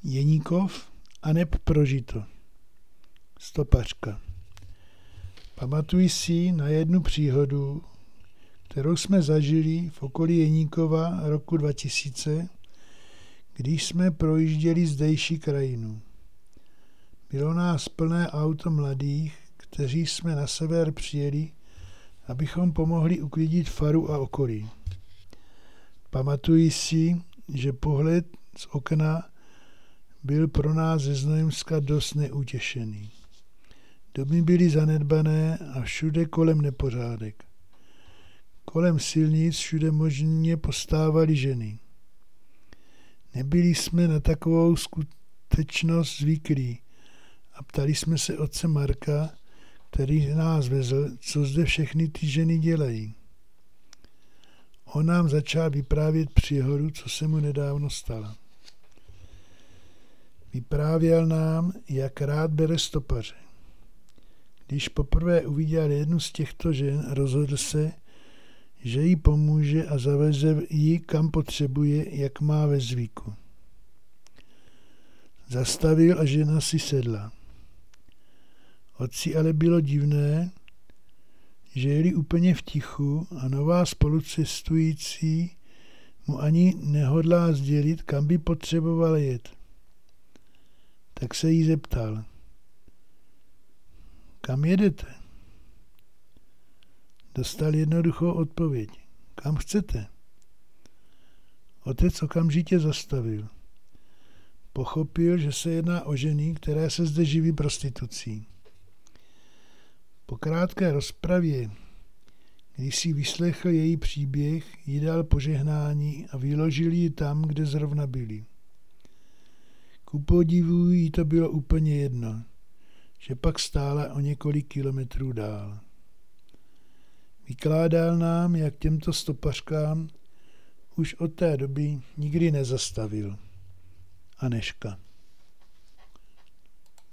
Jeníkov aneb prožito. Stopařka. Pamatuji si na jednu příhodu, kterou jsme zažili v okolí Jeníkova roku 2000, když jsme projížděli zdejší krajinu. Bylo nás plné auto mladých, kteří jsme na sever přijeli, abychom pomohli uklidit faru a okolí. Pamatuji si, že pohled z okna byl pro nás ze Znojemska dost neutěšený. Domy byly zanedbané a všude kolem nepořádek. Kolem silnic všude možně postávaly ženy. Nebyli jsme na takovou skutečnost zvyklí a ptali jsme se otce Marka, který nás vezl, co zde všechny ty ženy dělají. On nám začal vyprávět příhodu, co se mu nedávno stalo. Vyprávěl nám, jak rád bere stopaře. Když poprvé uviděl jednu z těchto žen, rozhodl se, že jí pomůže a zaveze ji, kam potřebuje, jak má ve zvyku. Zastavil a žena si sedla. Otci ale bylo divné, že jeli úplně v tichu a nová spolucestující mu ani nehodlá sdělit, kam by potřeboval jet. Tak se jí zeptal. Kam jedete? Dostal jednoduchou odpověď. Kam chcete? Otec okamžitě zastavil. Pochopil, že se jedná o ženy, které se zde živí prostitucí. Po krátké rozpravě, když si vyslechl její příběh, jí dal požehnání a vyložil ji tam, kde zrovna byli. Ku podivu jí to bylo úplně jedno, že pak stála o několik kilometrů dál. Vykládal nám, jak těmto stopařkám už od té doby nikdy nezastavil. Anežka.